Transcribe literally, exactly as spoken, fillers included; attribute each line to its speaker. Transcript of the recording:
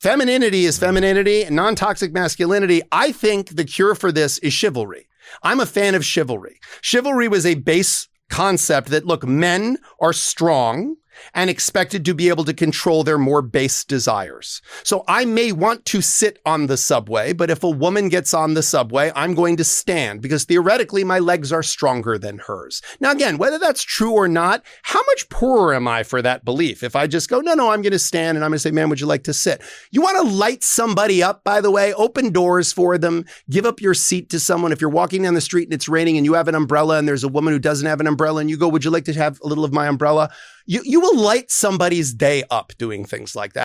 Speaker 1: femininity is femininity and non-toxic masculinity. I think the cure for this is chivalry. I'm a fan of chivalry. Chivalry was a base concept that, look, men are strong and expected to be able to control their more base desires. So I may want to sit on the subway, but if a woman gets on the subway, I'm going to stand because theoretically my legs are stronger than hers. Now, again, whether that's true or not, how much poorer am I for that belief? If I just go, no, no, I'm going to stand and I'm going to say, man, would you like to sit? You want to light somebody up, by the way, open doors for them, give up your seat to someone. If you're walking down the street and it's raining and you have an umbrella and there's a woman who doesn't have an umbrella and you go, would you like to have a little of my umbrella? You, you will light somebody's day up doing things like that.